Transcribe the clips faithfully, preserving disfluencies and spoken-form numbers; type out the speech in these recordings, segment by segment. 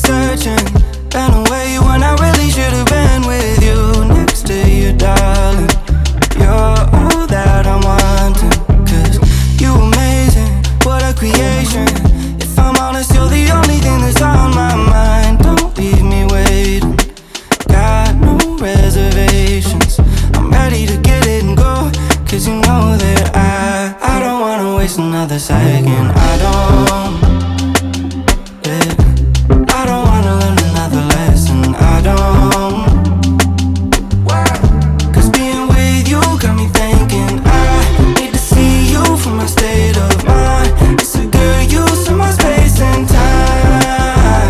searching, been away when I really should've been with you, next to you, darling. You're all that I'm wanting, cause you amazing, what a creation. If I'm honest, you're the only thing that's on my mind. Don't leave me waiting, got no reservations. I'm ready to get it and go, cause you know that I I don't wanna waste another second. I don't, yeah. I don't wanna learn another lesson. I don't, cause being with you got me thinking I need to see you for my state of mind. It's a good use of my space and time,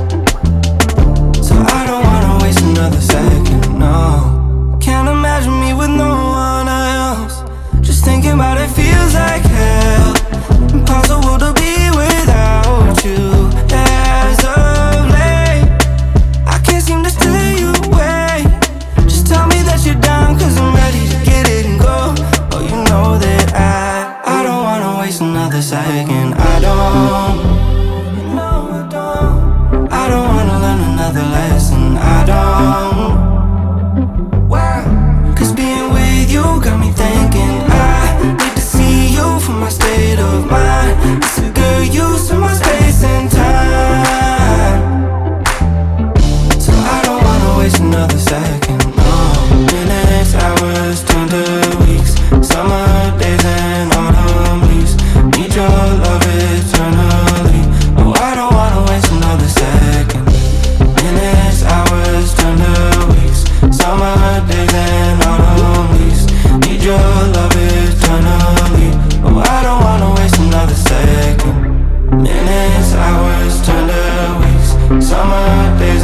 so I don't wanna waste another second, no. Can't imagine me with no one else. Just thinking about it feels like hell. Impossible to be without you. As of late, I can't seem to stay away. Just tell me that you're down, cause I'm ready to get it and go. Oh, you know that I I don't wanna waste another second. I don't, you know I don't. I don't wanna learn another lesson. I don't, cause being with you got me thinking I need to see you for my state of mind. It's a good use of my space and time, so I don't wanna waste another second, no. Minutes, hours, turn to weeks, summer days and autumn leaves. Need your love eternally. Oh, I don't wanna waste another second. Minutes, hours, turn to weeks, summer days and autumn leaves. Need your love eternally. Oh, I don't wanna waste another second. Minutes, hours, turn to weeks, summer days